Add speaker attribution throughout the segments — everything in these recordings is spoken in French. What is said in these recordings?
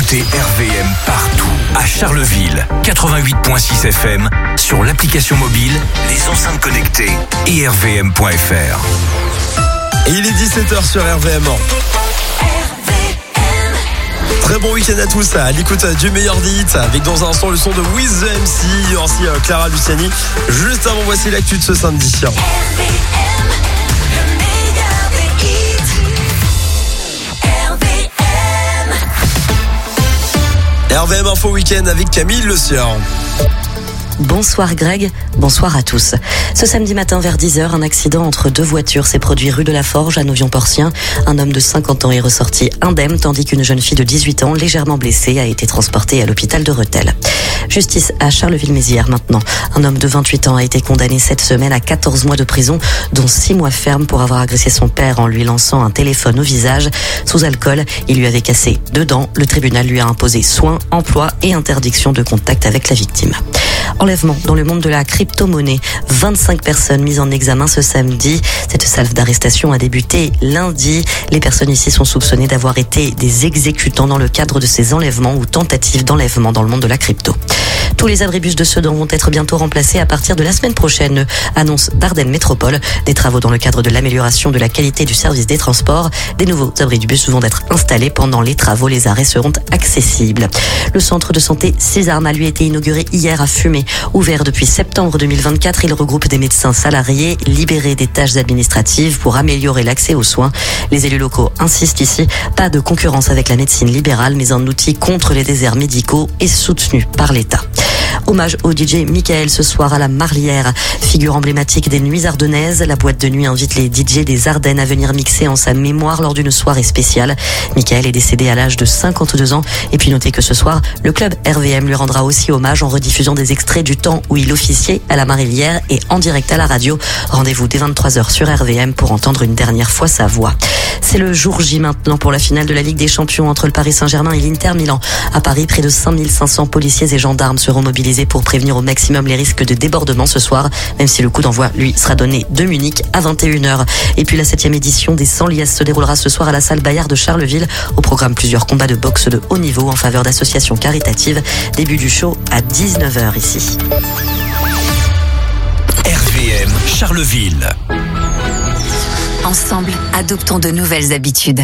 Speaker 1: Écoutez RVM partout, à Charleville, 88.6 FM, sur l'application mobile, les enceintes connectées et rvm.fr.
Speaker 2: Et il est 17h sur RVM. Très bon week-end à tous, à l'écoute du meilleur des hits, avec dans un instant le son de Wiz the MC, il y aura aussi Clara Luciani. Juste avant, voici l'actu de ce samedi. RVM Info Week-end avec Camille Le Sieur.
Speaker 3: Bonsoir Greg, bonsoir à tous. Ce samedi matin vers 10h, un accident entre deux voitures s'est produit rue de la Forge à Novion-Porcien. Un homme de 50 ans est ressorti indemne, tandis qu'une jeune fille de 18 ans, légèrement blessée, a été transportée à l'hôpital de Rethel. Justice à Charleville-Mézières maintenant. Un homme de 28 ans a été condamné cette semaine à 14 mois de prison, dont 6 mois ferme pour avoir agressé son père en lui lançant un téléphone au visage. Sous alcool, il lui avait cassé 2 dents. Le tribunal lui a imposé soins, emploi et interdiction de contact avec la victime. Enlèvement dans le monde de la crypto-monnaie. 25 personnes mises en examen ce samedi. Cette salve d'arrestation a débuté lundi. Les personnes ici sont soupçonnées d'avoir été des exécutants dans le cadre de ces enlèvements ou tentatives d'enlèvement dans le monde de la crypto. Tous les abribus de Sedan vont être bientôt remplacés à partir de la semaine prochaine, annonce Dardennes Métropole. Des travaux dans le cadre de l'amélioration de la qualité du service des transports. Des nouveaux abribus vont être installés pendant les travaux. Les arrêts seront accessibles. Le centre de santé Césarme a lui été inauguré hier à Fumé. Ouvert depuis septembre 2024, il regroupe des médecins salariés libérés des tâches administratives pour améliorer l'accès aux soins. Les élus locaux insistent ici, pas de concurrence avec la médecine libérale, mais un outil contre les déserts médicaux et soutenu par l'État. Hommage au DJ Michael ce soir à la Marlière. Figure emblématique des nuits ardennaises, la boîte de nuit invite les DJ des Ardennes à venir mixer en sa mémoire lors d'une soirée spéciale. Michael est décédé à l'âge de 52 ans. Et puis notez que ce soir, le club RVM lui rendra aussi hommage en rediffusant des extraits du temps où il officiait à la Marlière et en direct à la radio. Rendez-vous dès 23h sur RVM pour entendre une dernière fois sa voix. C'est le jour J maintenant pour la finale de la Ligue des Champions entre le Paris Saint-Germain et l'Inter Milan. À Paris, près de 5500 policiers et gendarmes seront mobilisés pour prévenir au maximum les risques de débordement ce soir, même si le coup d'envoi, lui, sera donné de Munich à 21h. Et puis la 7e édition des 100 liasses se déroulera ce soir à la salle Bayard de Charleville. Au programme, plusieurs combats de boxe de haut niveau en faveur d'associations caritatives. Début du show à 19h ici.
Speaker 1: RVM Charleville.
Speaker 4: Ensemble, adoptons de nouvelles habitudes.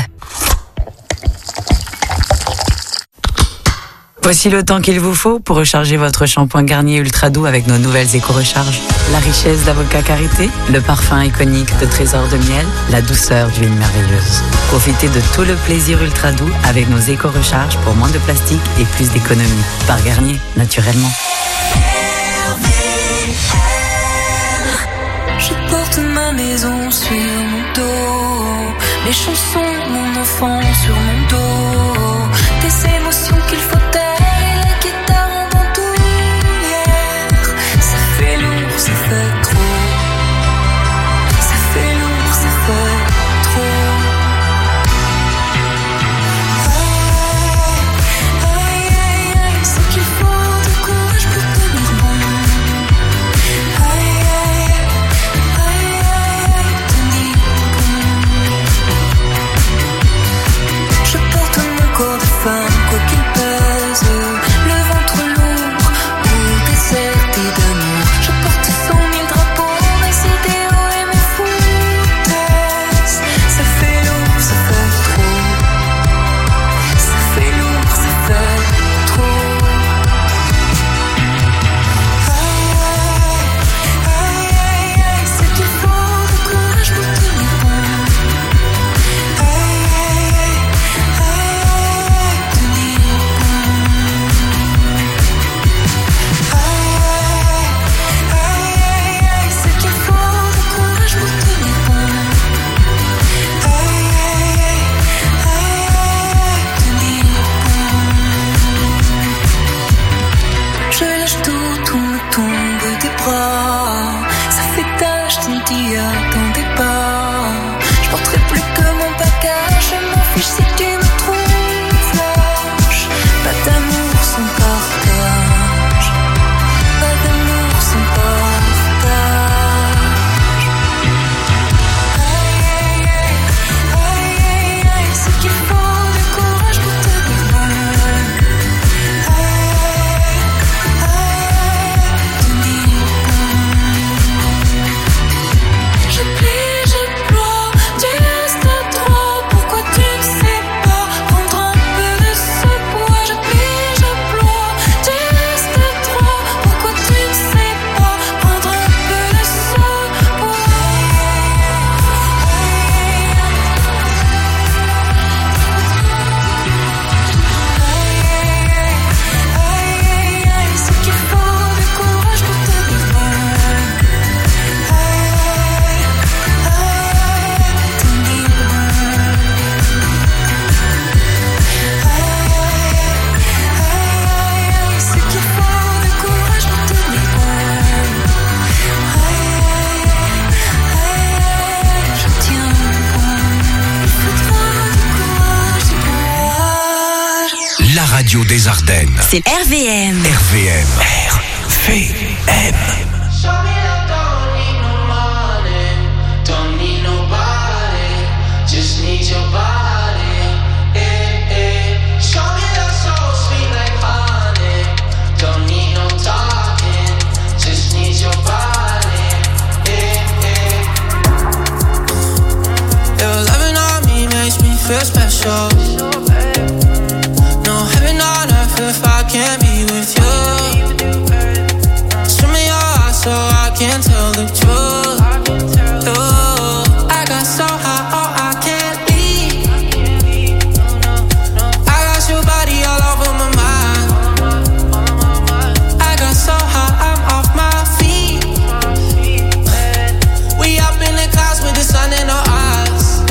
Speaker 5: Voici le temps qu'il vous faut pour recharger votre shampoing Garnier Ultra Doux avec nos nouvelles éco-recharges. La richesse d'Avocat Karité, le parfum iconique de Trésor de Miel, la douceur d'huile merveilleuse. Profitez de tout le plaisir Ultra Doux avec nos éco-recharges pour moins de plastique et plus d'économie. Par Garnier, naturellement.
Speaker 6: Je porte ma maison sur mon dos, les chansons, mon enfant sur mon dos, des émotions qu'il faut taire et la guitare en bandoulière. Ça fait lourd, ça fait trop. Ça fait lourd, ça fait trop. Aïe, aïe, aïe, c'est qu'il faut du courage pour tenir bon. Aïe, aïe, aïe, aïe, tenir bon. Je porte mon corps
Speaker 1: radio des Ardennes.
Speaker 4: C'est RVM.
Speaker 1: RVM. RVM.
Speaker 7: Feel special. No heaven on earth if I can't be with you. Show me your eyes so I can tell the truth. Ooh, I got so high, oh I can't leave. I got your body all over my mind. I got so high, I'm off my feet. We up in the clouds with the sun in our eyes.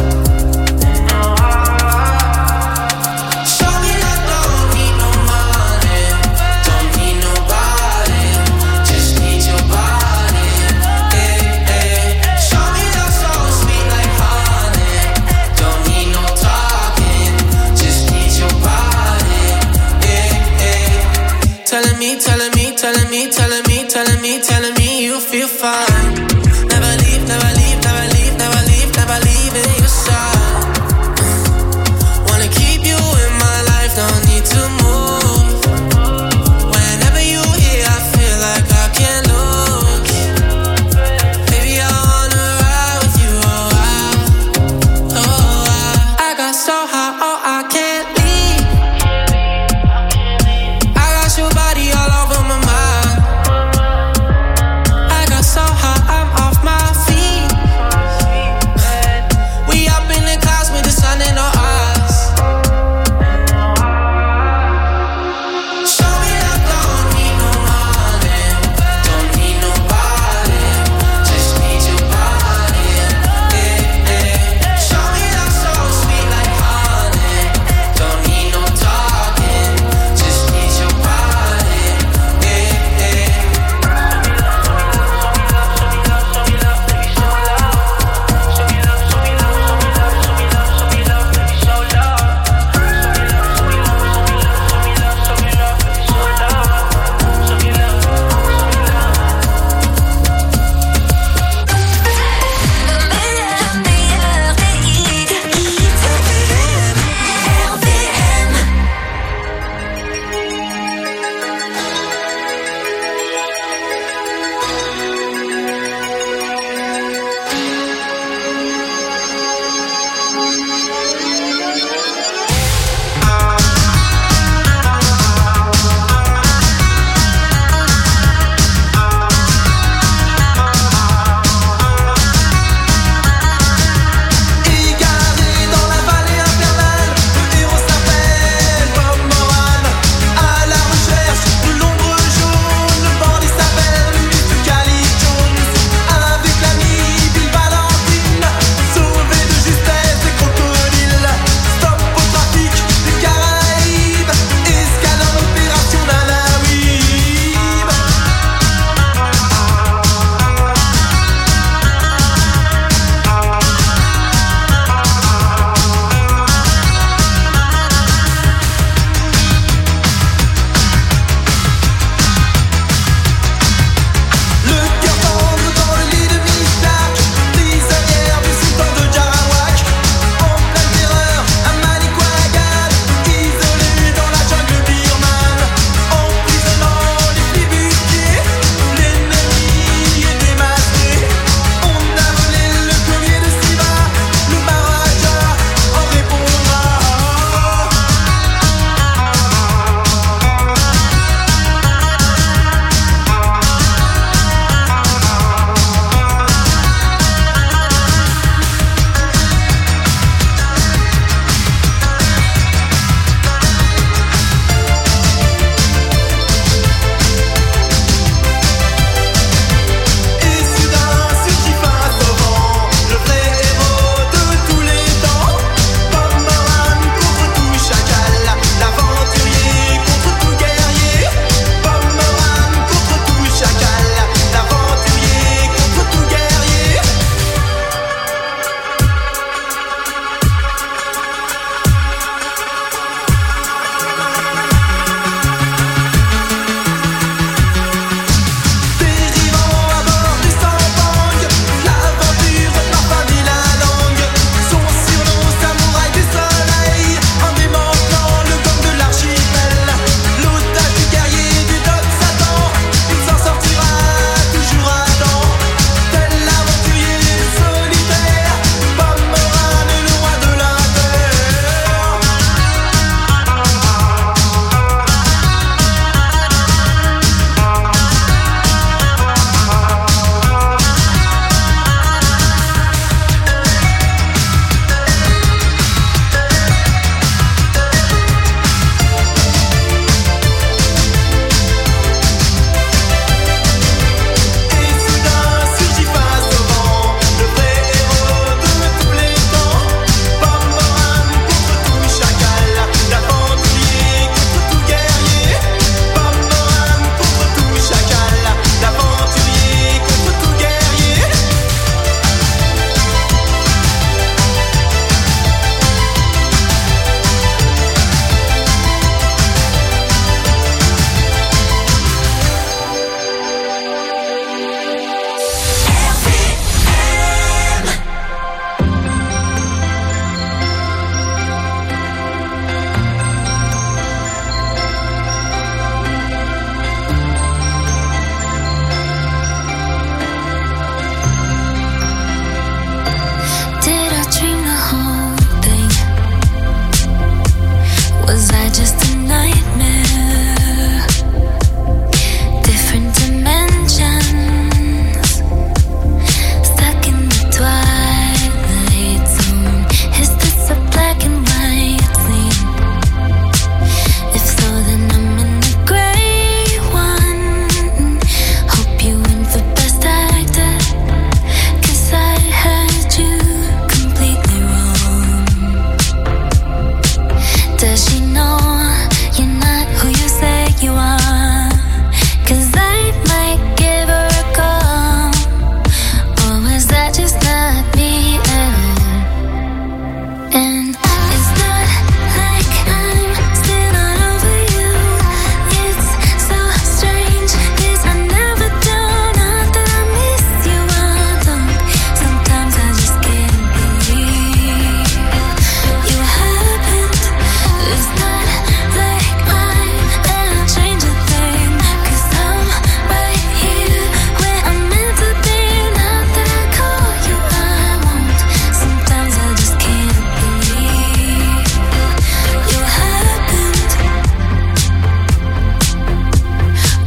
Speaker 7: Telling me you feel fine. Never leave, never leave, never leave, never leave, never leave in your side. Wanna keep you in my life, don't need to move. Whenever you here, I feel like I can't lose. Baby, I wanna ride with you, I got so high, oh I can't leave. I got your body all over my mind. So high, I'm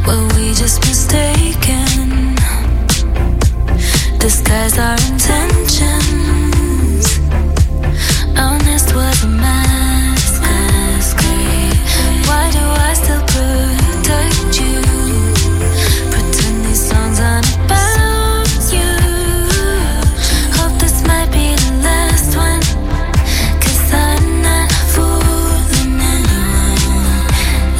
Speaker 6: Were we just mistaken? Disguise our intentions. Our nest was a mask. Why do I still protect you? Pretend these songs aren't about you. Hope this might be the last one, 'cause I'm not fooling anyone.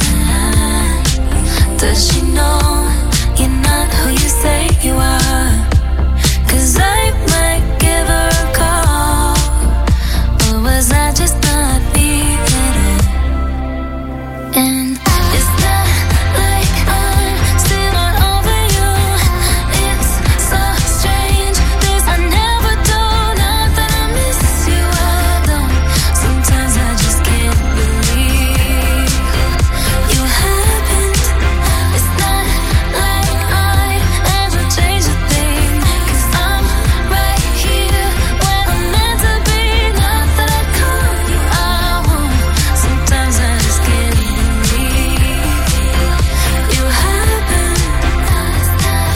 Speaker 6: Does she know you're not who you say you are? 'Cause I might give her a call. Or was I just not being it? And it's not like I'm still not over you. It's so strange, 'cause I never do. Not that I miss you, I don't. Sometimes I just can't believe you happened. It's not like I ever changed a thing, 'cause I'm right here where I'm meant to be. Not that I call you, I won't. Sometimes I just can't believe you happened. It's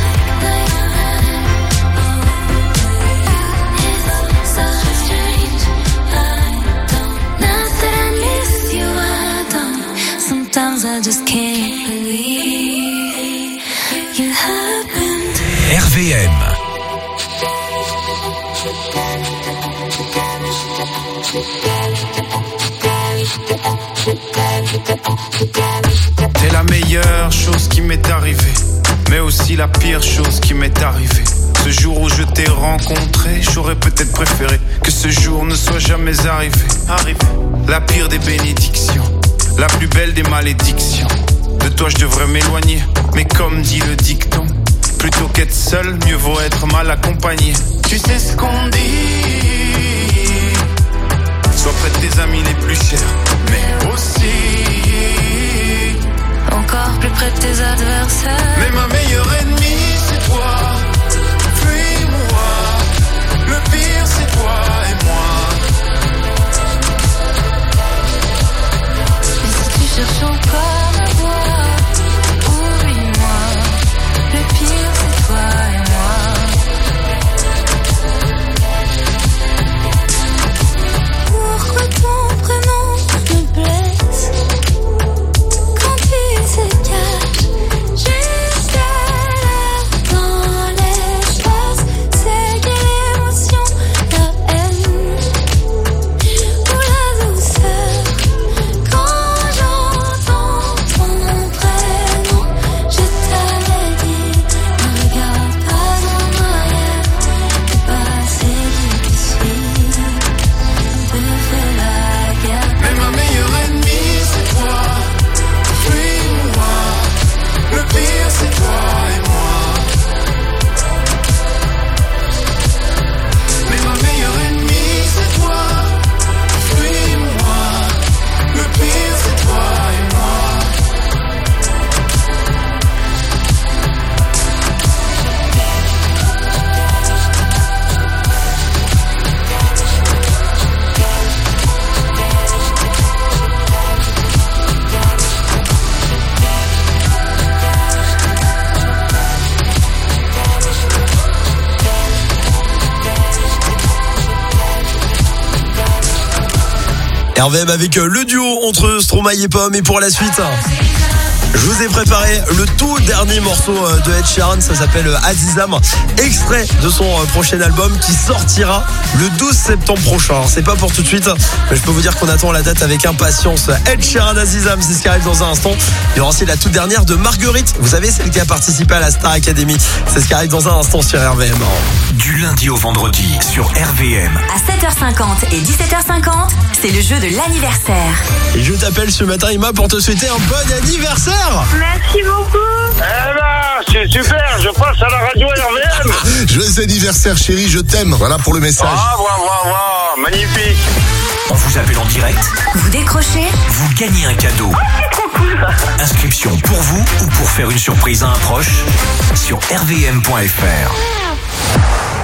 Speaker 6: so strange, I don't. Not that I miss you, I don't. Sometimes I just can't believe you happened.
Speaker 1: RVM.
Speaker 8: T'es la meilleure chose qui m'est arrivée, mais aussi la pire chose qui m'est arrivée. Ce jour où je t'ai rencontré, j'aurais peut-être préféré que ce jour ne soit jamais arrivé. La pire des bénédictions, la plus belle des malédictions. De toi je devrais m'éloigner, mais comme dit le dicton, plutôt qu'être seul, mieux vaut être mal accompagné. Tu sais ce qu'on dit, sois près de tes amis les plus chers, mais aussi
Speaker 6: Encore plus près de tes adversaires.
Speaker 8: mais ma meilleure ennemie c'est toi. Fuis-moi, le pire c'est toi et moi.
Speaker 6: Et si tu cherches encore ma voix, oublie-moi. Le pire c'est toi et moi. Pourquoi ton prénom me blesse quand tu se caches juste là dans l'espace? C'est quelle émotion, la haine ou la douceur? Quand j'entends ton prénom, je t'avais dit, ne regarde pas en arrière, le passé qui suit, te fait la guerre.
Speaker 8: Mais ma meilleure ennemie c'est toi. Fuis-moi, le pire c'est toi et moi. Mais ma meilleure ennemie c'est toi. Fuis-moi, le pire c'est toi et moi.
Speaker 2: RVM avec le duo entre Stromae et Pomme. Et pour la suite, je vous ai préparé le tout dernier morceau de Ed Sheeran. Ça s'appelle Azizam, extrait de son prochain album qui sortira le 12 septembre prochain. Alors, c'est pas pour tout de suite, mais je peux vous dire qu'on attend la date avec impatience. Ed Sheeran, Azizam, c'est ce qui arrive dans un instant. Il y aura aussi la toute dernière de Marguerite. Vous savez, celle qui a participé à la Star Academy. C'est ce qui arrive dans un instant sur RVM.
Speaker 1: Du lundi au vendredi sur RVM.
Speaker 4: À 7h50 et 17h50, c'est le jeu de l'anniversaire.
Speaker 2: Et je t'appelle ce matin, Emma, pour te souhaiter un bon anniversaire.
Speaker 9: Merci beaucoup.
Speaker 10: Eh ben, c'est super, je passe à la radio RVM.
Speaker 11: Joyeux anniversaire chérie, je t'aime. Voilà pour le message.
Speaker 10: Ah, waouh, magnifique.
Speaker 1: On vous appelle en direct,
Speaker 4: Vous décrochez,
Speaker 1: vous gagnez un cadeau. Inscription pour vous ou pour faire une surprise à un proche sur rvm.fr.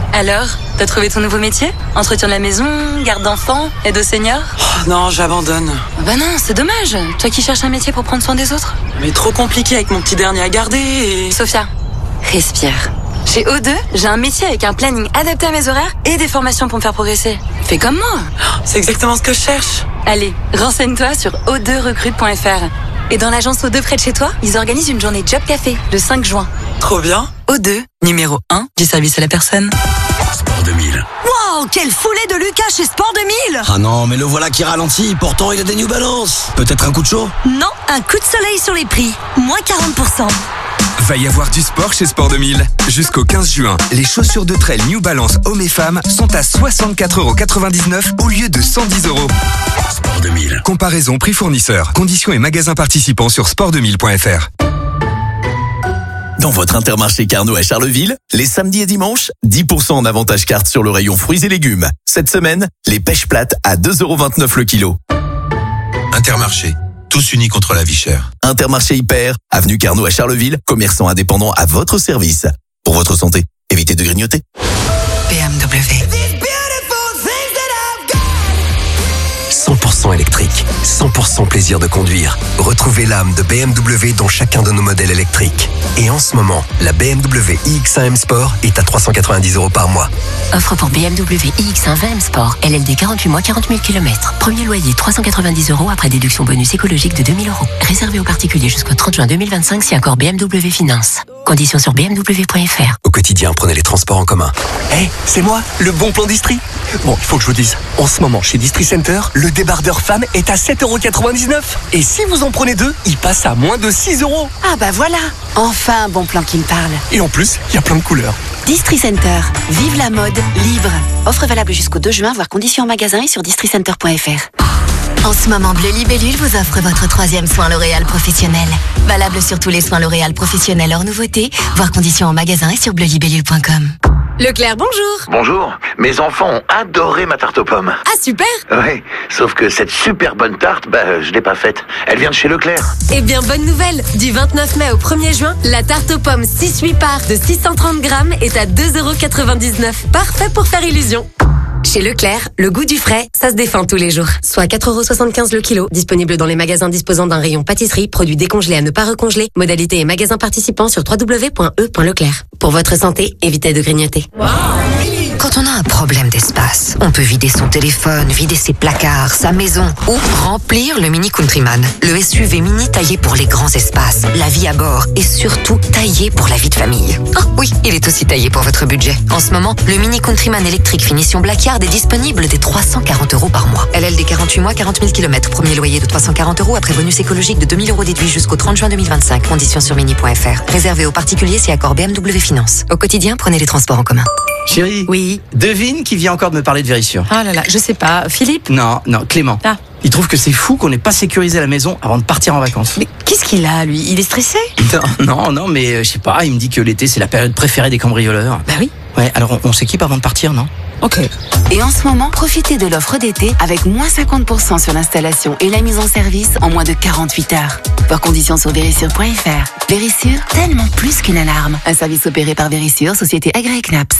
Speaker 4: Alors, t'as trouvé ton nouveau métier? Entretien de la maison, garde d'enfants, aide aux seniors?
Speaker 5: Non, j'abandonne.
Speaker 4: Bah non, c'est dommage. Toi qui cherches un métier pour prendre soin des autres.
Speaker 5: Mais trop compliqué avec mon petit dernier à garder et...
Speaker 4: Sophia, respire. Chez O2, j'ai un métier avec un planning adapté à mes horaires et des formations pour me faire progresser. Fais comme moi.
Speaker 5: C'est exactement ce que je cherche.
Speaker 4: Allez, renseigne-toi sur o2recrute.fr. Et dans l'agence O2 près de chez toi, ils organisent une journée Job Café le 5 juin.
Speaker 5: Trop bien.
Speaker 4: O2, numéro 1 du service à la personne.
Speaker 1: Sport 2000.
Speaker 9: Wow, quelle foulée de Lucas chez Sport 2000!
Speaker 2: Ah non, mais le voilà qui ralentit, pourtant il a des New Balance. Peut-être un coup de chaud?
Speaker 9: Non, un coup de soleil sur les prix. Moins 40%.
Speaker 12: Va y avoir du sport chez Sport 2000. Jusqu'au 15 juin, les chaussures de trail New Balance hommes et femmes sont à 64,99€ au lieu de 110€.
Speaker 1: Sport 2000.
Speaker 12: Comparaison prix fournisseur. Conditions et magasins participants sur sport2000.fr.
Speaker 13: Dans votre Intermarché Carnot à Charleville, les samedis et dimanches, 10% en avantage carte sur le rayon fruits et légumes. Cette semaine, les pêches plates à 2,29€ le kilo.
Speaker 1: Intermarché. Tous unis contre la vie chère.
Speaker 13: Intermarché Hyper, avenue Carnot à Charleville, commerçant indépendant à votre service. Pour votre santé, évitez de grignoter.
Speaker 14: BMW. 100% électrique, 100% plaisir de conduire. Retrouvez l'âme de BMW dans chacun de nos modèles électriques. Et en ce moment, la BMW iX1 M Sport est à 390€ par mois.
Speaker 15: Offre pour BMW iX1 20 Sport, LLD 48 mois, 40 000 km. Premier loyer 390€ après déduction bonus écologique de 2000€. Réservé aux particuliers jusqu'au 30 juin 2025 si accord BMW Finance. Conditions sur bmw.fr.
Speaker 14: Au quotidien, prenez les transports en commun. Hey, c'est moi, le bon plan Distri. Bon, il faut que je vous dise. En ce moment, chez Distri Center, le débardeur femme est à 7,99€. Et si vous en prenez deux, il passe à moins de 6€.
Speaker 9: Ah bah voilà, enfin un bon plan qui me parle.
Speaker 14: Et en plus, il y a plein de couleurs.
Speaker 9: Distri Center, vive la mode libre. Offre valable jusqu'au 2 juin, voir conditions en magasin et sur districenter.fr. En ce moment, Bleu Libellule vous offre votre 3e soin L'Oréal professionnel. Valable sur tous les soins L'Oréal professionnels hors nouveauté, voir conditions en magasin et sur bleulibellule.com.
Speaker 16: Leclerc, bonjour.
Speaker 17: Bonjour. Mes enfants ont adoré ma tarte aux pommes.
Speaker 16: Ah, super.
Speaker 17: Oui, sauf que cette super bonne tarte, je l'ai pas faite. Elle vient de chez Leclerc.
Speaker 16: Eh bien, bonne nouvelle. Du 29 mai au 1er juin, la tarte aux pommes 6-8 parts de 630 grammes est à 2,99€. Parfait pour faire illusion. Chez Leclerc, le goût du frais, ça se défend tous les jours. Soit 4,75€ le kilo, disponible dans les magasins disposant d'un rayon pâtisserie, produits décongelés à ne pas recongeler, modalités et magasins participants sur www.e.leclerc. Pour votre santé, évitez de grignoter.
Speaker 18: Quand on a un problème d'espace, on peut vider son téléphone, vider ses placards, sa maison ou remplir le Mini Countryman. Le SUV mini taillé pour les grands espaces, la vie à bord et surtout taillé pour la vie de famille. Ah oui, il est aussi taillé pour votre budget. En ce moment, le Mini Countryman électrique finition Blackyard est disponible dès 340€ par mois. LLD 48 mois, 40 000 km. Premier loyer de 340€ après bonus écologique de 2000€ déduit jusqu'au 30 juin 2025. Conditions sur mini.fr. Réservé aux particuliers si accord BMW Finance. Au quotidien, prenez les transports en commun.
Speaker 19: Chérie.
Speaker 16: Oui.
Speaker 19: Devine qui vient encore de me parler de Vérissure.
Speaker 16: Ah là là, je sais pas. Philippe?
Speaker 19: Non, Clément.
Speaker 16: Ah.
Speaker 19: Il trouve que c'est fou qu'on n'ait pas sécurisé la maison avant de partir en vacances.
Speaker 16: Mais qu'est-ce qu'il a, lui? Il est stressé?
Speaker 19: Non, mais je sais pas, il me dit que l'été c'est la période préférée des cambrioleurs.
Speaker 16: Bah oui.
Speaker 19: Ouais, alors on s'équipe avant de partir, non?
Speaker 16: Ok.
Speaker 9: Et en ce moment, profitez de l'offre d'été avec moins 50% sur l'installation et la mise en service en moins de 48 heures. Voir conditions sur Vérissure.fr. Vérissure, tellement plus qu'une alarme. Un service opéré par Vérissure, société agréée CNAPS.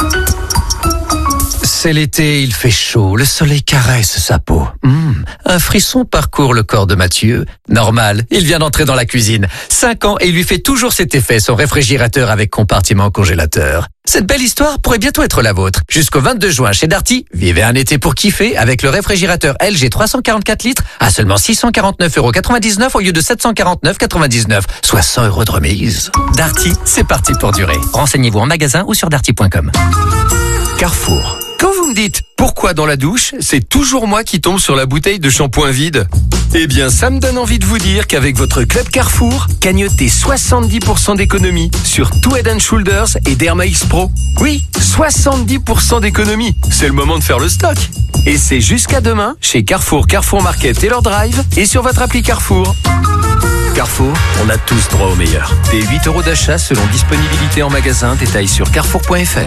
Speaker 20: C'est l'été, il fait chaud, le soleil caresse sa peau. Un frisson parcourt le corps de Mathieu. Normal, il vient d'entrer dans la cuisine. 5 ans et il lui fait toujours cet effet, son réfrigérateur avec compartiment congélateur. Cette belle histoire pourrait bientôt être la vôtre. Jusqu'au 22 juin chez Darty, vivez un été pour kiffer avec le réfrigérateur LG 344 litres à seulement 649,99€ au lieu de 749,99€, soit 100€ de remise. Darty, c'est parti pour durer. Renseignez-vous en magasin ou sur darty.com. Carrefour. Quand vous me dites pourquoi dans la douche, c'est toujours moi qui tombe sur la bouteille de shampoing vide. Eh bien, ça me donne envie de vous dire qu'avec votre club Carrefour, cagnotez 70% d'économie sur tout Head & Shoulders et Derma X Pro. Oui, 70% d'économie. C'est le moment de faire le stock. Et c'est jusqu'à demain chez Carrefour, Carrefour Market et leur drive et sur votre appli Carrefour. Carrefour, on a tous droit au meilleur. Des 8€ d'achat selon disponibilité en magasin. Détails sur carrefour.fr.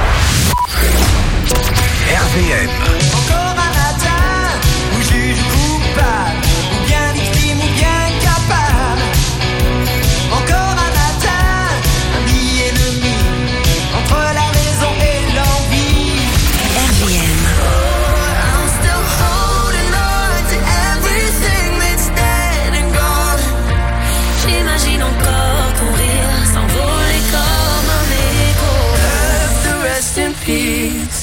Speaker 1: RVM.
Speaker 7: Encore un matin où juge coupable, ou bien victime ou bien capable. Encore un matin, ami ennemi, entre la raison et l'envie.
Speaker 6: pieces.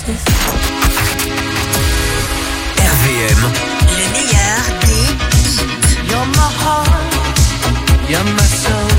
Speaker 1: RVM.
Speaker 18: Le meilleur des hits.
Speaker 6: You're my heart, you're my soul.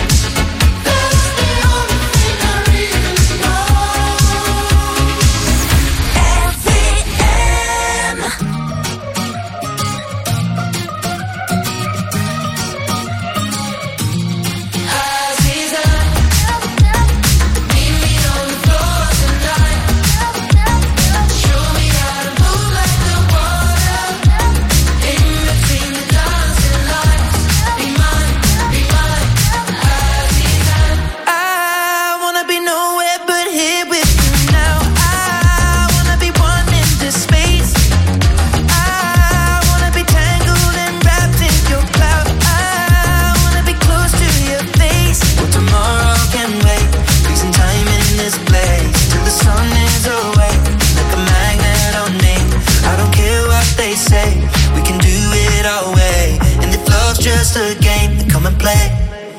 Speaker 7: Just a game, come and play.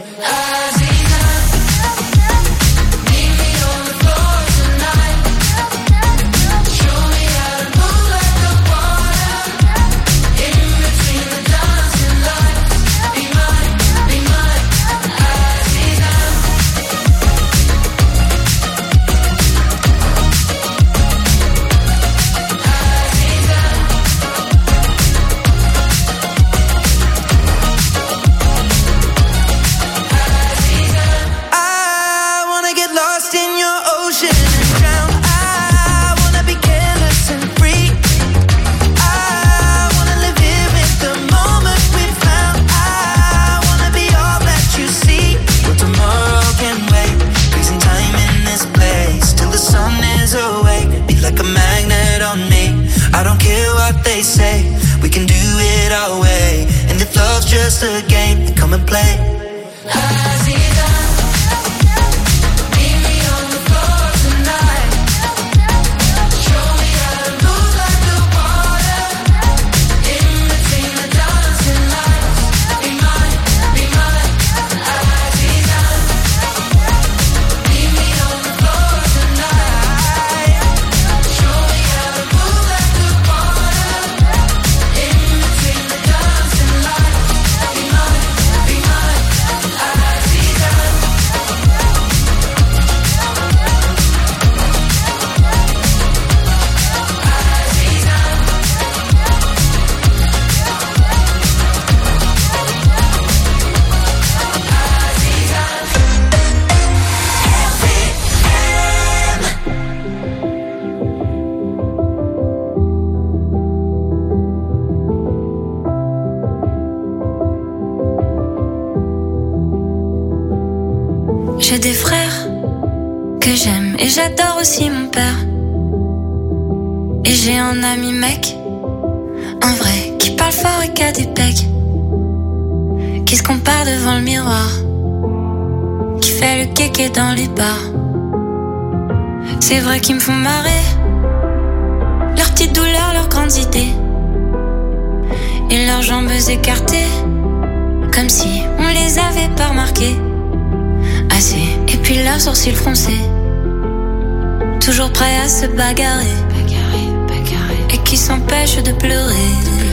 Speaker 7: Just a game, come and play.
Speaker 6: J'ai des frères que j'aime et j'adore aussi mon père. Et j'ai un ami mec, un vrai, qui parle fort et qui a des pecs, qui se compare devant le miroir, qui fait le kéké dans les bars. C'est vrai qu'ils me font marrer, leurs petites douleurs, leurs grandes idées, et leurs jambes écartées, comme si on les avait pas remarquées. Assez, et puis leurs sourcils froncés, toujours prêts à se bagarrer, et qui s'empêchent de pleurer.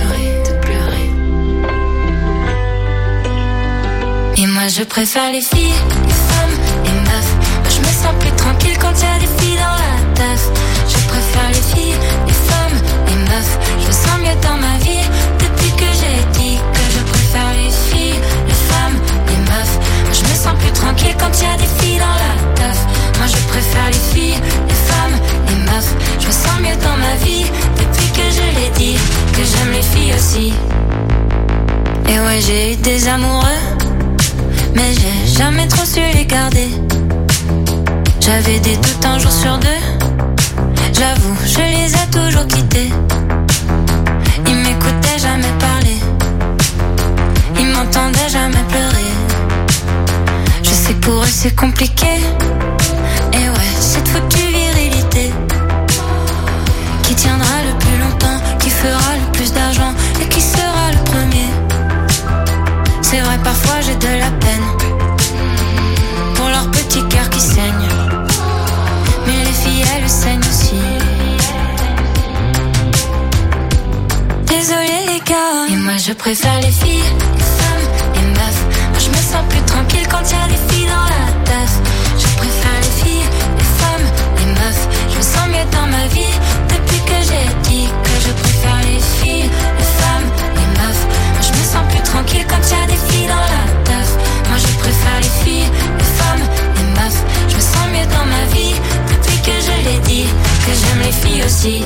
Speaker 6: Et moi je préfère les filles, les femmes, les meufs. Moi je me sens plus tranquille quand y a des filles dans la teuf. Je préfère les filles, les femmes, les meufs. Je me sens mieux dans ma vie depuis que j'ai dit que je préfère les filles, les femmes, les meufs. Je me sens plus tranquille quand y a des filles dans la teuf. Moi je préfère les filles, les femmes, les meufs. Je me sens mieux dans ma vie depuis que je l'ai dit, que j'aime les filles aussi. Et ouais, j'ai eu des amoureux, mais j'ai jamais trop su les garder. J'avais des doutes un jour sur deux, j'avoue, je les ai toujours quittés. Ils m'écoutaient jamais parler, ils m'entendaient jamais pleurer. Je sais que pour eux c'est compliqué, et ouais, cette foutue virilité qui tiendra le plus longtemps, qui fera le plus d'argent et qui sera le premier. C'est vrai, parfois j'ai de la peine pour leur petit cœur qui saigne, mais les filles elles saignent je préfère les filles, les femmes, les meufs. Moi je me sens plus tranquille quand y a des filles dans la teuf. Je préfère les filles, les femmes, les meufs. Je me sens mieux dans ma vie depuis que j'ai dit que je préfère les filles, les femmes, les meufs. Moi je me sens plus tranquille quand y a des filles dans la teuf. Moi je préfère les filles, les femmes, les meufs. Je me sens mieux dans ma vie depuis que je l'ai dit que j'aime les filles aussi.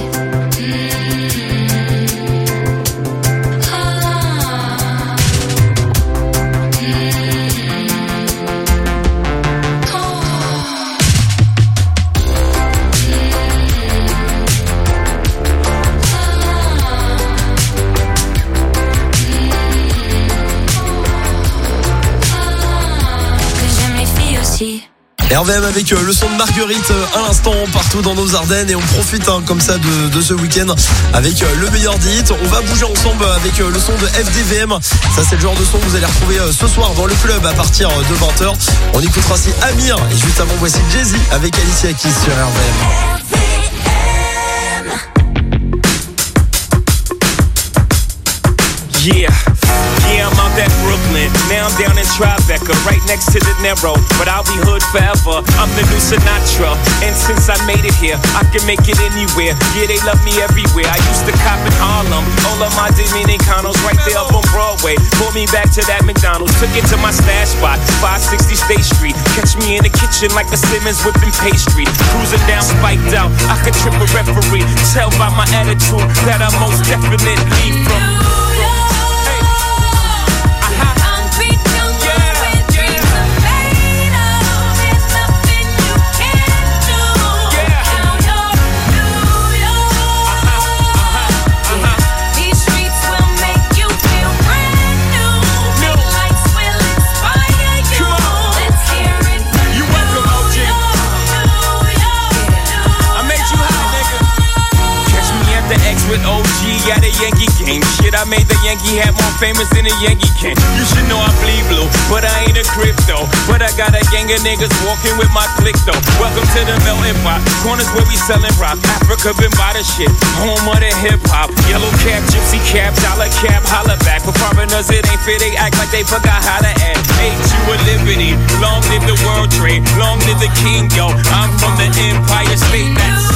Speaker 2: RVM avec le son de Marguerite à l'instant partout dans nos Ardennes et on profite comme ça de ce week-end avec le meilleur des hits. On va bouger ensemble avec le son de FDVM. Ça c'est le genre de son que vous allez retrouver ce soir dans le club à partir de 20h. On écoutera aussi Amir et juste avant voici Jay-Z avec Alicia Keys sur RVM.
Speaker 21: Yeah, I'm out at Brooklyn. Now I'm down in Tribeca, right next to the Narrow. But I'll be hood forever. I'm the new Sinatra. And since I made it here, I can make it anywhere. Yeah, they love me everywhere. I used to cop in Harlem. All of my Dominicanos right there up on Broadway. Pulled me back to that McDonald's. Took it to my stash spot, 560 State Street. Catch me in the kitchen like a Simmons whipping pastry. Cruising down, spiked out. I could trip a referee. Tell by my attitude that I most definitely from. With OG at a Yankee game. Shit, I made the Yankee hat more famous than a Yankee can. You should know I bleed blue, but I ain't a crypto. But I got a gang of niggas walking with my click though. Welcome to the melting pot. Corners where we selling rock. Africa been by the shit. Home of the hip hop. Yellow cap, gypsy cap, dollar cap, holla back. For foreigners it ain't fair, they act like they forgot how to act. Ain't you a liberty? Long live the world trade. Long live the king, yo. I'm from the Empire State. That's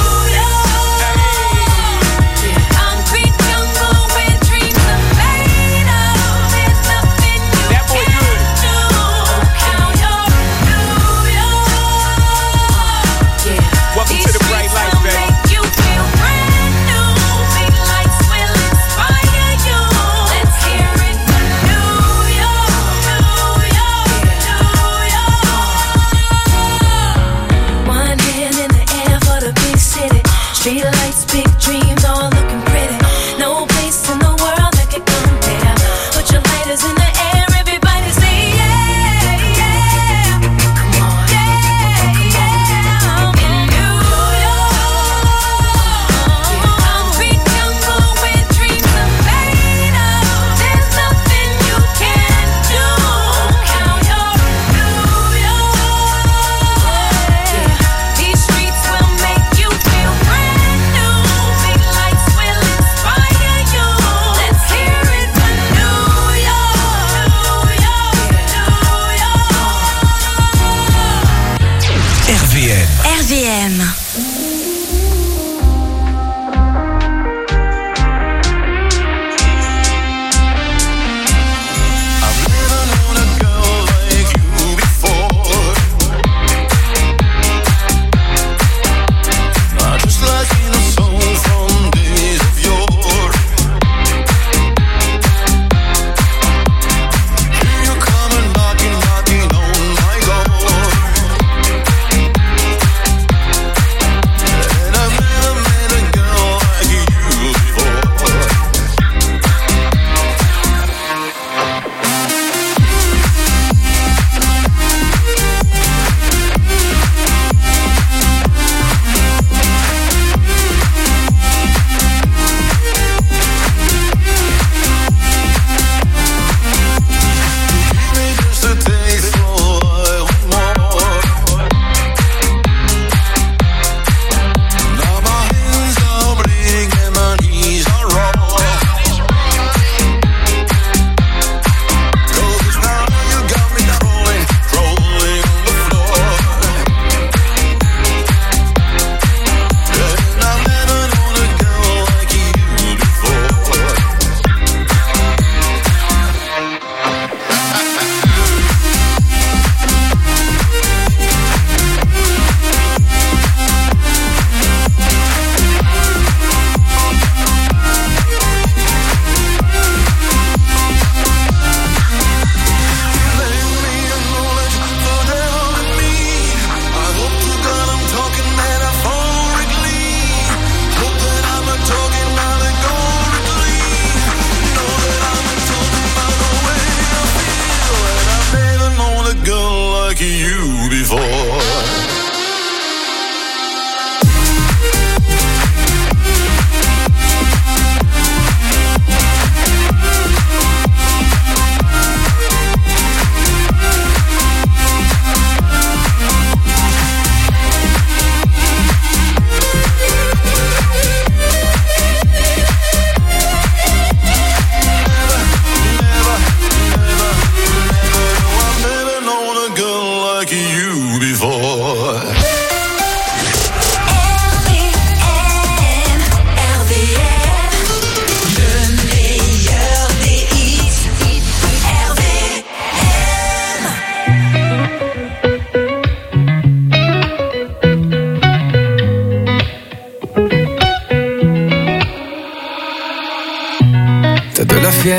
Speaker 6: One hand in the air for the big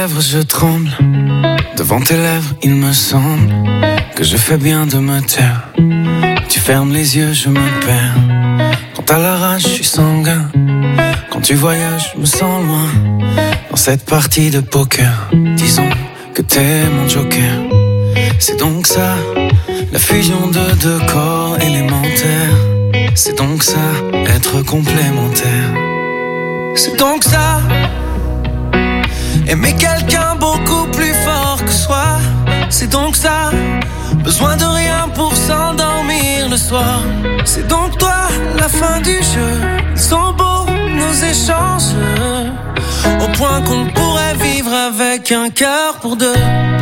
Speaker 7: lèvres, je tremble. Devant tes lèvres, il me semble que je fais bien de me taire. Tu fermes les yeux, je me perds. Quand à la rage, je suis sanguin. Quand tu voyages, je me sens loin. Dans cette partie de poker, disons que t'es mon joker. C'est donc ça, la fusion de deux corps élémentaires. C'est donc ça, être complémentaire. C'est donc ça, aimer quelqu'un beaucoup plus fort que soi. C'est donc ça, besoin de rien pour s'endormir le soir. C'est donc toi, la fin du jeu. Ils sont beaux nos échanges, au point qu'on pourrait vivre avec un cœur pour deux.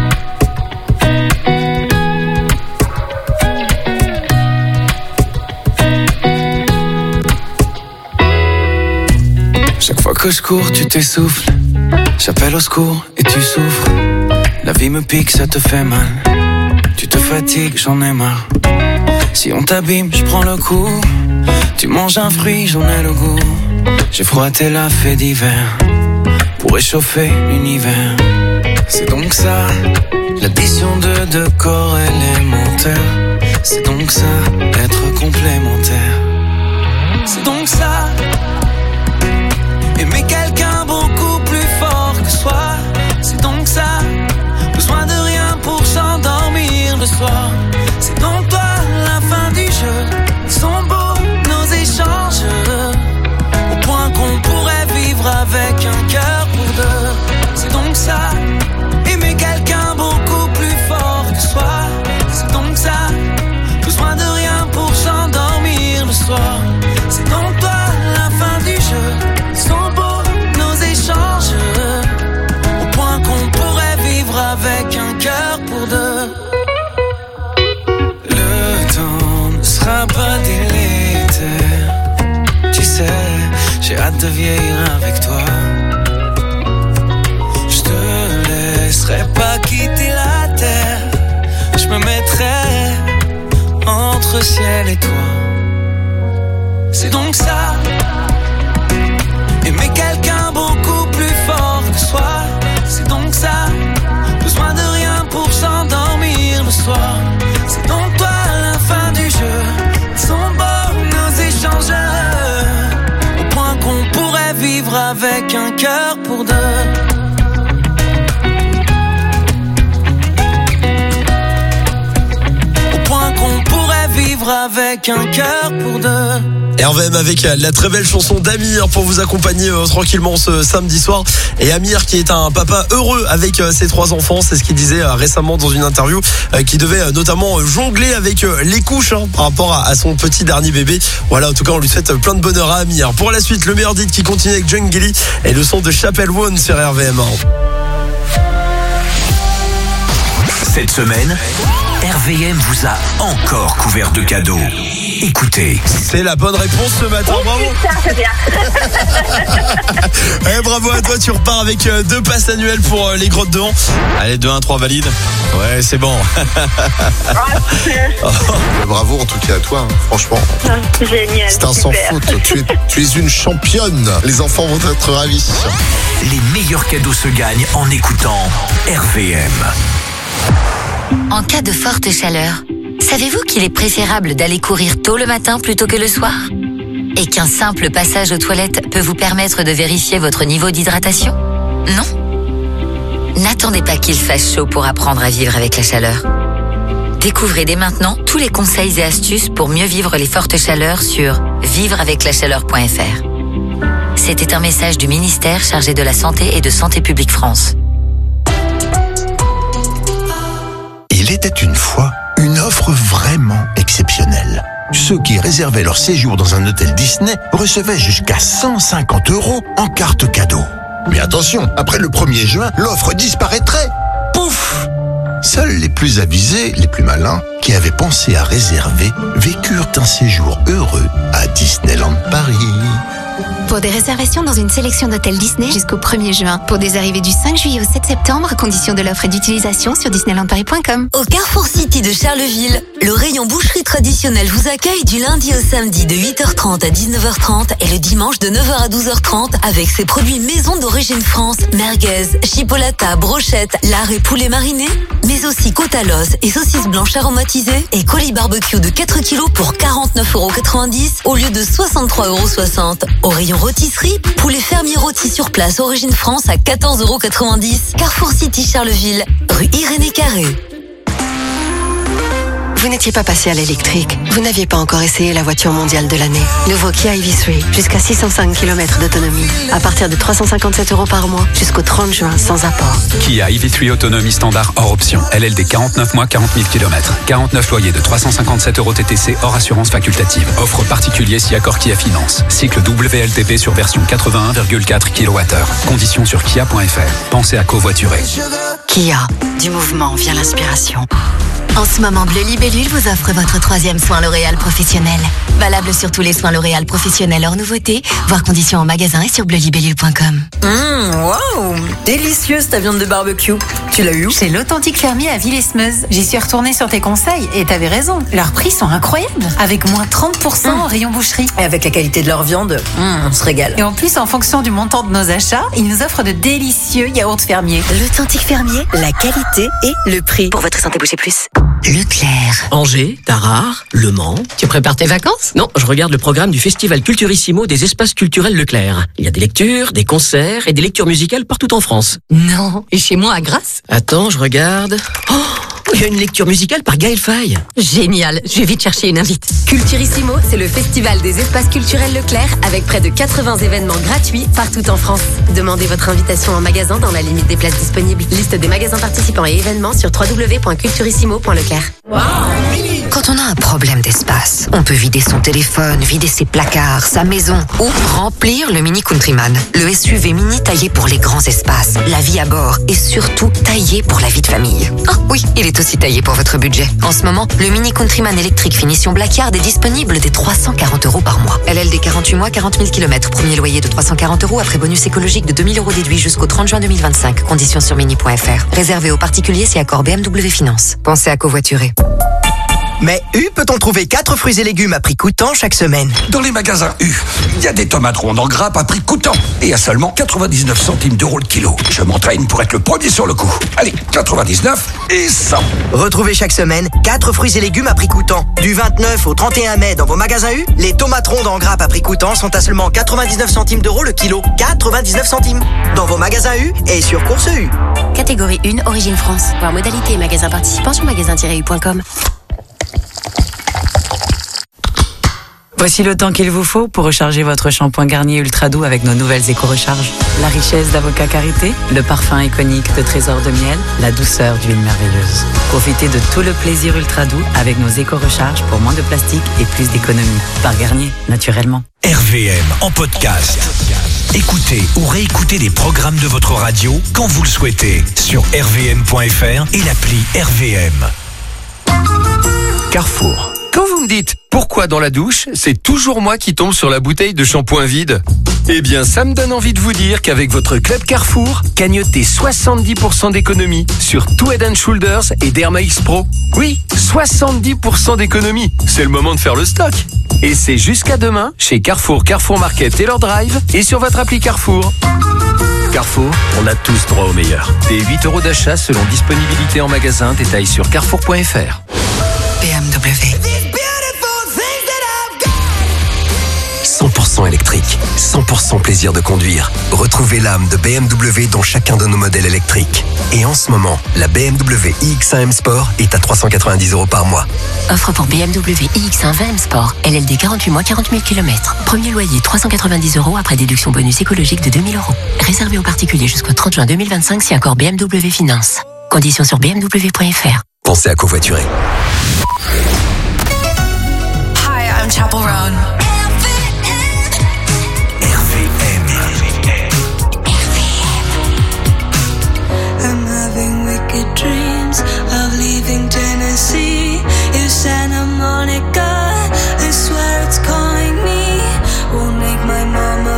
Speaker 7: Chaque fois que je cours, tu t'essouffles. J'appelle au secours et tu souffres. La vie me pique, ça te fait mal. Tu te fatigues, j'en ai marre. Si on t'abîme, je prends le coup. Tu manges un fruit, j'en ai le goût. J'ai froid, t'es la fée d'hiver pour réchauffer l'univers. C'est donc ça, l'addition de deux corps élémentaires. C'est donc ça, être complémentaire. C'est donc ça, aimer quelqu'un beaucoup plus fort que soi. C'est donc ça, besoin de rien pour s'endormir le soir. C'est donc toi, la fin du jeu. Ils sont beaux nos échanges, au point qu'on pourrait vivre avec un cœur pour deux. C'est donc ça, aimer quelqu'un beaucoup plus fort que soi. C'est donc ça, besoin de rien pour s'endormir le soir. C'est donc toi, la fin du jeu. Ils sont beaux nos échanges, au point qu'on pourrait vivre avec un cœur pour deux. Le temps ne sera pas délétère. Tu sais, j'ai hâte de vieillir avec toi. Je te laisserai pas quitter la terre. Je me mettrai entre ciel et toi. C'est donc ça, aimer quelqu'un beaucoup plus fort que soi. C'est donc ça, besoin de rien pour s'endormir le soir. C'est donc toi, la fin du jeu. Ils sont beaux nos échanges, au point qu'on pourrait vivre avec un cœur pour deux. Au point qu'on pourrait vivre avec un cœur pour deux.
Speaker 2: RVM avec la très belle chanson d'Amir pour vous accompagner tranquillement ce samedi soir. Et Amir qui est un papa heureux avec ses 3 enfants, c'est ce qu'il disait récemment dans une interview, qui devait notamment jongler avec les couches par rapport à son petit dernier bébé. Voilà, en tout cas on lui souhaite plein de bonheur à Amir. Pour la suite, le meilleur dit qui continue avec John Gilly et le son de Chapel One sur RVM.
Speaker 1: Cette semaine, RVM vous a encore couvert de cadeaux. Écoutez.
Speaker 2: C'est la bonne réponse ce matin, bravo.
Speaker 3: Putain, c'est bien.
Speaker 2: Bravo à toi, tu repars avec 2 passes annuelles pour les grottes de Han. Allez, 2, 1, 3 valide. Ouais, c'est bon.
Speaker 11: Bravo en tout cas à toi, franchement.
Speaker 3: Génial.
Speaker 11: C'est un sans faute. Tu es une championne. Les enfants vont être ravis.
Speaker 1: Les meilleurs cadeaux se gagnent en écoutant RVM.
Speaker 9: En cas de forte chaleur, savez-vous qu'il est préférable d'aller courir tôt le matin plutôt que le soir ? Et qu'un simple passage aux toilettes peut vous permettre de vérifier votre niveau d'hydratation ? Non ? N'attendez pas qu'il fasse chaud pour apprendre à vivre avec la chaleur. Découvrez dès maintenant tous les conseils et astuces pour mieux vivre les fortes chaleurs sur vivreaveclachaleur.fr. C'était un message du ministère chargé de la Santé et de Santé publique France.
Speaker 22: Il était une fois une offre vraiment exceptionnelle. Ceux qui réservaient leur séjour dans un hôtel Disney recevaient jusqu'à 150 € en carte cadeau.
Speaker 11: Mais attention, après le 1er juin, l'offre disparaîtrait. Pouf!
Speaker 22: Seuls les plus avisés, les plus malins, qui avaient pensé à réserver, vécurent un séjour heureux à Disneyland Paris.
Speaker 9: Pour des réservations dans une sélection d'hôtels Disney jusqu'au 1er juin. Pour des arrivées du 5 juillet au 7 septembre, conditions de l'offre et d'utilisation sur disneylandparis.com.
Speaker 3: Au Carrefour City de Charleville, le rayon boucherie traditionnelle vous accueille du lundi au samedi de 8h30 à 19h30 et le dimanche de 9h à 12h30 avec ses produits maison d'origine France, merguez, chipolata, brochette, lard et poulet mariné, mais aussi côte à l'os et saucisses blanches aromatisées et colis barbecue de 4 kg pour 49,90€ au lieu de 63,60€. Au rayon rôtisserie, poulet fermier rôti sur place origine France à 14,90€. Carrefour City Charleville, rue Irénée Carré.
Speaker 18: Vous n'étiez pas passé à l'électrique. Vous n'aviez pas encore essayé la voiture mondiale de l'année. Nouveau Kia EV3, jusqu'à 605 km d'autonomie. À partir de 357€ par mois, jusqu'au 30 juin, sans apport.
Speaker 8: Kia EV3 autonomie standard hors option. LLD 49 mois, 40 000 km. 49 loyers de 357€ TTC hors assurance facultative. Offre particulier si accord Kia Finance. Cycle WLTP sur version 81,4 kWh. Conditions sur kia.fr. Pensez à covoiturer.
Speaker 18: Kia, du mouvement vient l'inspiration. En ce moment, Bleu Libellule vous offre votre 3e soin L'Oréal professionnel. Valable sur tous les soins L'Oréal professionnels hors nouveauté, voir conditions en magasin et sur bleulibellule.com.
Speaker 23: Waouh, délicieuse ta viande de barbecue. Tu l'as eu où?
Speaker 24: Chez l'Authentique Fermier à Villesmeuse. J'y suis retournée sur tes conseils et t'avais raison. Leurs prix sont incroyables, avec moins 30% en rayon boucherie.
Speaker 23: Et avec la qualité de leur viande, on se régale.
Speaker 24: Et en plus, en fonction du montant de nos achats, ils nous offrent de délicieux yaourts fermiers.
Speaker 23: L'Authentique Fermier, la qualité et le prix.
Speaker 15: Pour votre santé, bougez plus.
Speaker 18: Leclerc.
Speaker 19: Angers, Tarare, Le Mans.
Speaker 15: Tu prépares tes vacances?
Speaker 19: Non, je regarde le programme du Festival Culturissimo des espaces culturels Leclerc. Il y a des lectures, des concerts et des lectures musicales partout en France.
Speaker 15: Non. Et chez moi à Grasse?
Speaker 19: Attends, je regarde. Oh, il y a une lecture musicale par Gaël Faye.
Speaker 15: Génial, je vais vite chercher une invite.
Speaker 16: Culturissimo, c'est le festival des espaces culturels Leclerc avec près de 80 événements gratuits partout en France. Demandez votre invitation en magasin dans la limite des places disponibles. Liste des magasins participants et événements sur www.culturissimo.leclerc.
Speaker 18: Quand on a un problème d'espace, on peut vider son téléphone, vider ses placards, sa maison ou remplir le Mini Countryman. Le SUV mini taillé pour les grands espaces, la vie à bord et surtout taillé pour la vie de famille. Ah oui, il est aussi taillé pour votre budget. En ce moment, le Mini Countryman électrique finition Blackyard est disponible dès 340€ par mois. LLD 48 mois, 40 000 km. Premier loyer de 340€ après bonus écologique de 2000€ déduit jusqu'au 30 juin 2025. Conditions sur mini.fr. Réservé aux particuliers si accord BMW Finance. Pensez à covoiturer.
Speaker 25: Mais U peut-on trouver 4 fruits et légumes à prix coûtant chaque semaine?
Speaker 26: Dans les magasins U, il y a des tomates rondes en grappe à prix coûtant et à seulement 99 centimes d'euros le kilo. Je m'entraîne pour être le premier sur le coup. Allez, 99 et 100.
Speaker 25: Retrouvez chaque semaine 4 fruits et légumes à prix coûtant. Du 29 au 31 mai dans vos magasins U, les tomates rondes en grappe à prix coûtant sont à seulement 99 centimes d'euros le kilo. 99 centimes. Dans vos magasins U et sur Course U.
Speaker 15: Catégorie 1, Origine France. Voir modalité et magasins participants sur magasin-u.com.
Speaker 5: Voici le temps qu'il vous faut pour recharger votre shampoing Garnier Ultra Doux avec nos nouvelles éco-recharges. La richesse d'Avocat Karité, le parfum iconique de Trésor de Miel, la douceur d'huile merveilleuse. Profitez de tout le plaisir Ultra Doux avec nos éco-recharges pour moins de plastique et plus d'économie. Par Garnier, naturellement.
Speaker 1: RVM en podcast. Écoutez ou réécoutez les programmes de votre radio quand vous le souhaitez sur rvm.fr et l'appli RVM.
Speaker 27: Carrefour. Quand vous me dites pourquoi dans la douche, c'est toujours moi qui tombe sur la bouteille de shampoing vide. Eh bien, ça me donne envie de vous dire qu'avec votre club Carrefour, cagnotez 70% d'économie sur tout Head & Shoulders et Derma X Pro. Oui, 70% d'économie. C'est le moment de faire le stock. Et c'est jusqu'à demain chez Carrefour, Carrefour Market et leur drive et sur votre appli Carrefour. Carrefour, on a tous droit au meilleur. Des 8€ d'achat selon disponibilité en magasin, détail sur carrefour.fr.
Speaker 18: BMW.
Speaker 14: 100% électrique, 100% plaisir de conduire. Retrouvez l'âme de BMW dans chacun de nos modèles électriques. Et en ce moment, la BMW iX1 M Sport est à 390€ par mois.
Speaker 15: Offre pour BMW iX1 20 M Sport. LLD 48 mois, 40 000 km. Premier loyer 390€ après déduction bonus écologique de 2000€. Réservé aux particuliers jusqu'au 30 juin 2025 si accord BMW Finance. Conditions sur bmw.fr.
Speaker 14: Pensez à covoiturer.
Speaker 6: Hi, I'm Chapel Roan. I'm having wicked dreams of leaving Tennessee. In Santa Monica, I swear it's calling me. Won't make my mama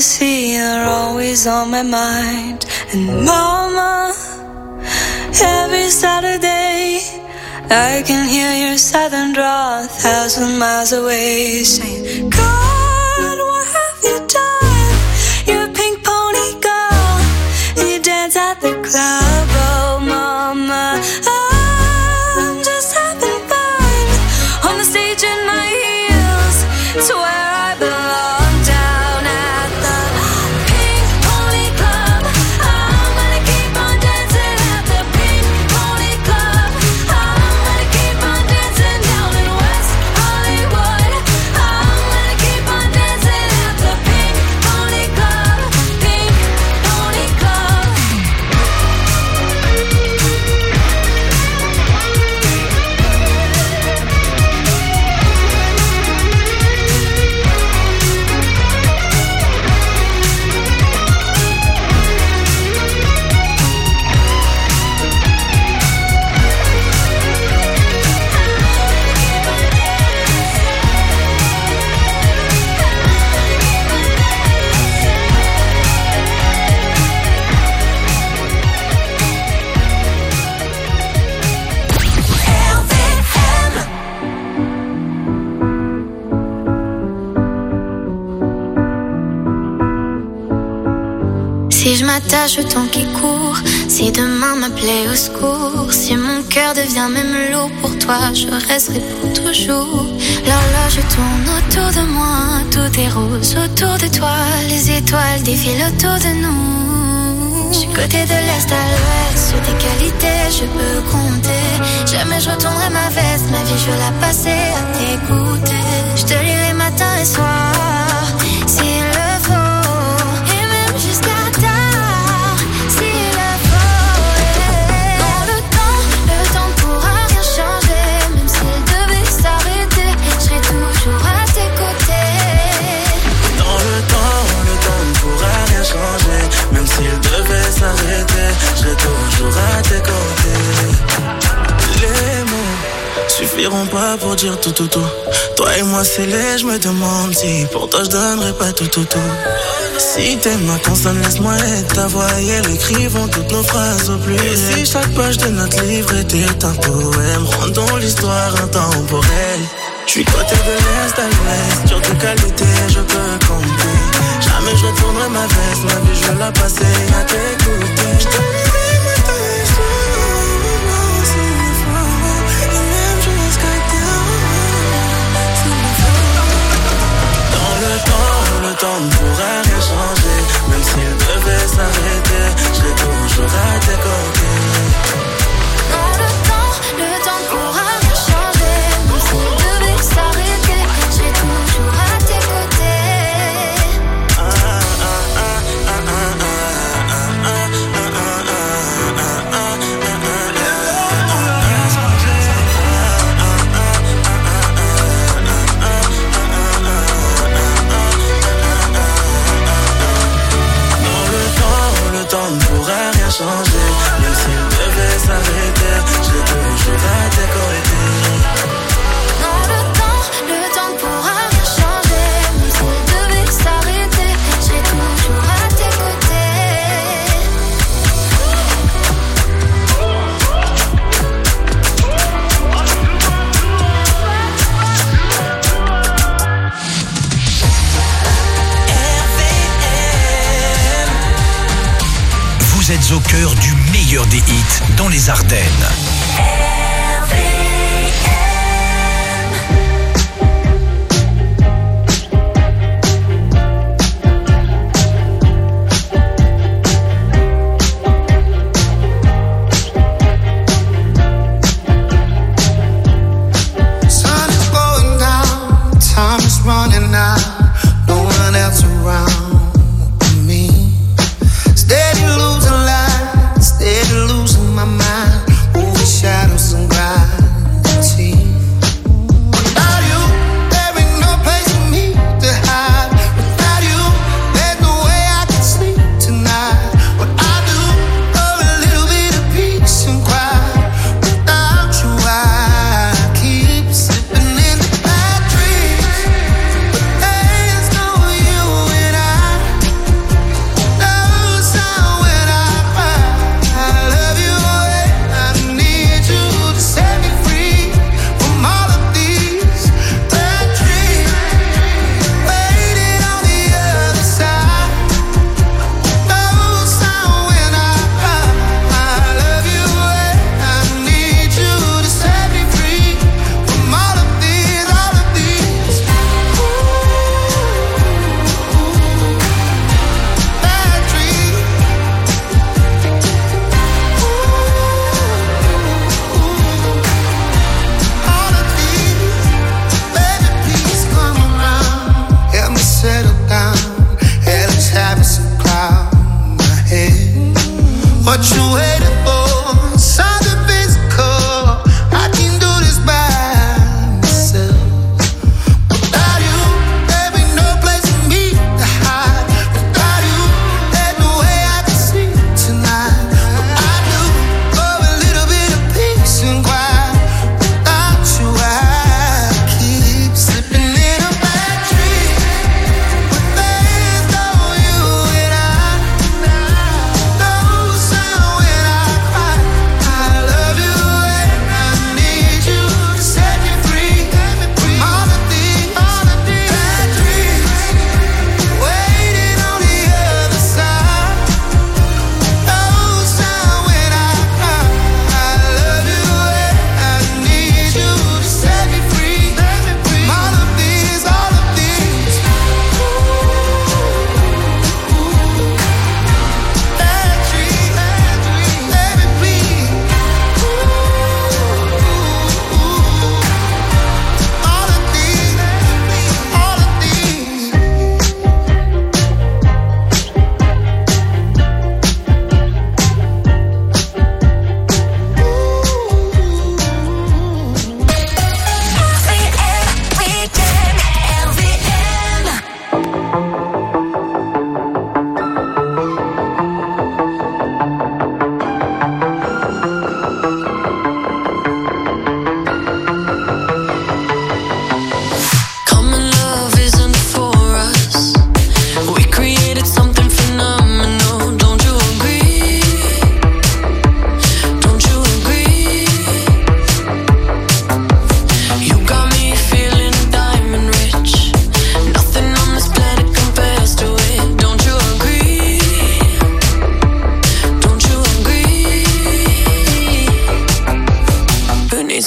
Speaker 6: see are always on my mind. And mama, every Saturday I can hear your southern drawl 1,000 miles away, saying, God, what have you done? You're a pink pony girl, you dance at the club. Oh mama, I'm just having fun on the stage in my heels, to where I belong, down at the Pink Pony Club. I'm gonna keep on dancing at the Pink Pony Club. I'm gonna keep on dancing down in West Hollywood. I'm gonna keep on dancing at the Pink Pony Club. Pink Pony Club.
Speaker 4: Si je m'attache au temps qui court, si demain m'appelait au secours, si mon cœur devient même lourd pour toi, je resterai pour toujours. L'horloge tourne autour de moi, tout est rose autour de toi, les étoiles défilent autour de nous. Du côté de l'est à l'ouest, sur tes qualités je peux compter. Jamais je retournerai ma veste, ma vie je veux la passer à t'écouter. Je te lirai matin et soir, s'il le faut, et même jusqu'à tard, s'il le faut. Dans le temps ne pourra rien changer, même s'il devait s'arrêter, je serai toujours à tes côtés.
Speaker 7: Dans le temps ne pourra rien changer, même s'il devait s'arrêter, je serai toujours à tes côtés. Les mots suffiront pas pour dire tout. Toi et moi c'est laid, je me demande si pour toi je donnerais pas tout. Si t'aimes ma consonne, laisse-moi être ta voix et elle écrivons toutes nos phrases au plus. Et si chaque page de notre livre était un poème, rendons l'histoire intemporelle. Je suis côté de l'est à l'ouest, sur tes qualités je peux compter. Jamais je retournerai ma veste, ma vie je veux la passer à t'écouter. Je te lirai matin et soir, s'il le faut, et même jusqu'à tard, s'il le faut. Dans le temps ne pourra rien changer, même s'il devait s'arrêter, je serai toujours à tes côtés.
Speaker 4: Dans le temps ne pourra rien changer, même s'il devait s'arrêter, je serai toujours à tes côtés.
Speaker 7: Le temps ne pourra rien changer, même s'il devait s'arrêter, je serai toujours à tes côtés.
Speaker 4: Dans le temps ne pourra rien changer, même s'il devait s'arrêter, je serai toujours à tes côtés.
Speaker 1: Vous êtes au cœur du meilleur des hits dans les Ardennes.
Speaker 10: Sun is going down, time is running out, no one else around me. Steady losing light, steady losing my mind.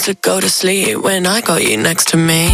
Speaker 2: to go to sleep when I got you next to me.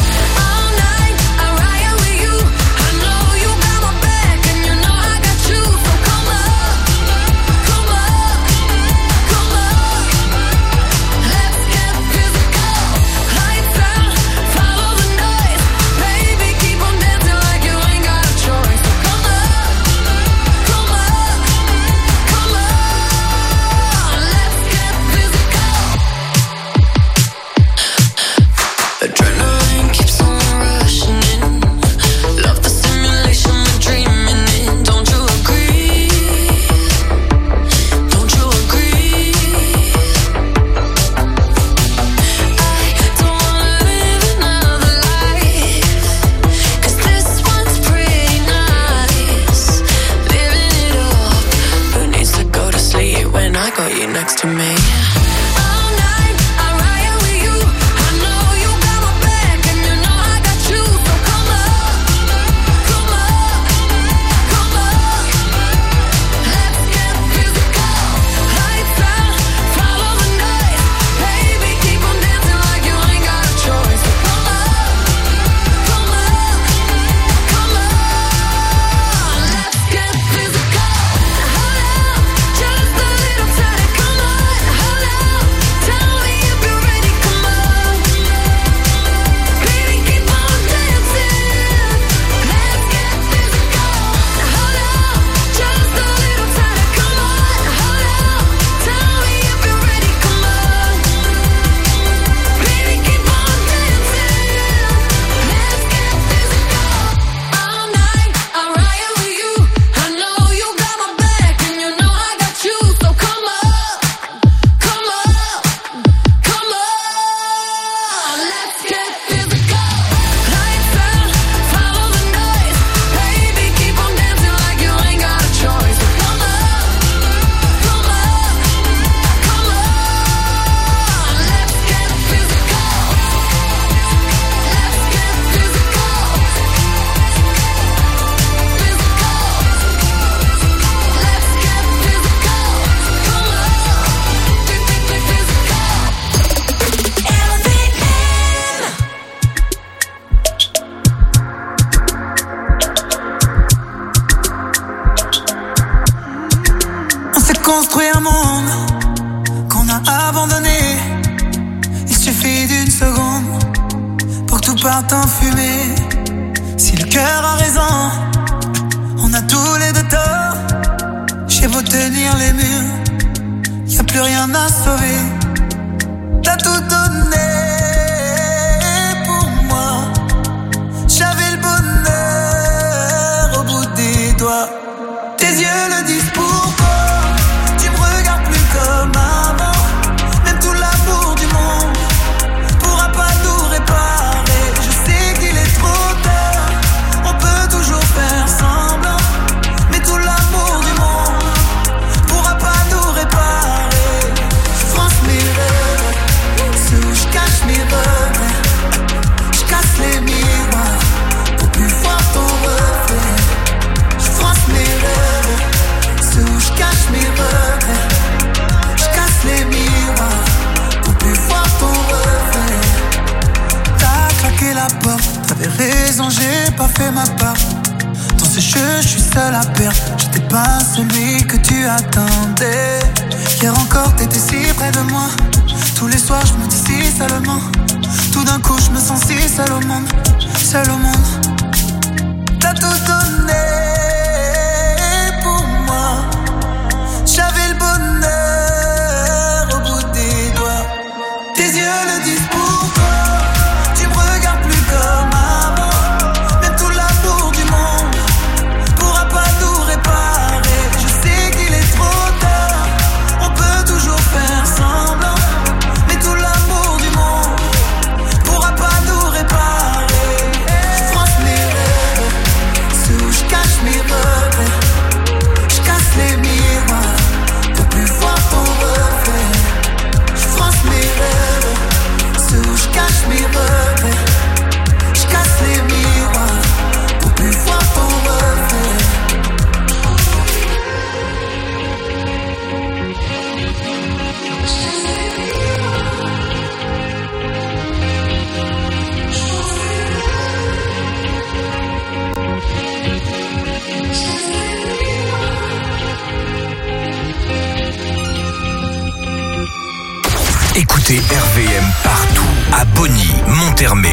Speaker 2: Adrenaline keeps on rushing in. Love the simulation we're dreaming in. Don't you agree? Don't you agree? I don't wanna live another life, 'cause this one's pretty nice. Living it up. Who needs to go to sleep when I got you next to me?
Speaker 10: Construit un monde qu'on a abandonné. Il suffit d'une seconde pour que tout parte en fumée. Si le cœur a raison, on a tous les deux tort. J'ai beau tenir les murs, y a plus rien à sauver. T'as tout donné pour moi. J'avais le bonheur au bout des doigts. Tes yeux le disent pourquoi. Comme avant, même tout l'amour du monde pourra pas nous réparer. Je sais qu'il est trop tard, on peut toujours faire semblant, mais tout l'amour du monde pourra pas nous réparer. Je France mes rêves, ceux où je cache mes regrets. Je casse les miroirs pour plus voir ton reflet. Je France mes rêves, ceux où je cache mes regrets. Les miroirs pour plus voir ton reflet. T'as claqué la porte, t'avais raison, j'ai pas fait ma part. Dans ce jeu, je suis seul à perdre. J'étais pas celui que tu attendais. Hier encore, t'étais si près de moi. Tous les soirs, je me dis si seulement. Tout d'un coup, je me sens si seul au monde. Seul au monde. T'as tout donné pour moi. J'avais le bonheur. Tes yeux le disent pourquoi. Tu me regardes plus comme avant. Même tout l'amour du monde pourra pas nous réparer. Je sais qu'il est trop tard, on peut toujours faire semblant, mais tout l'amour du monde pourra pas nous réparer. Je France mes rêves, ceux où je cache
Speaker 1: écoutez RVM partout. À Bonny, Monthermé,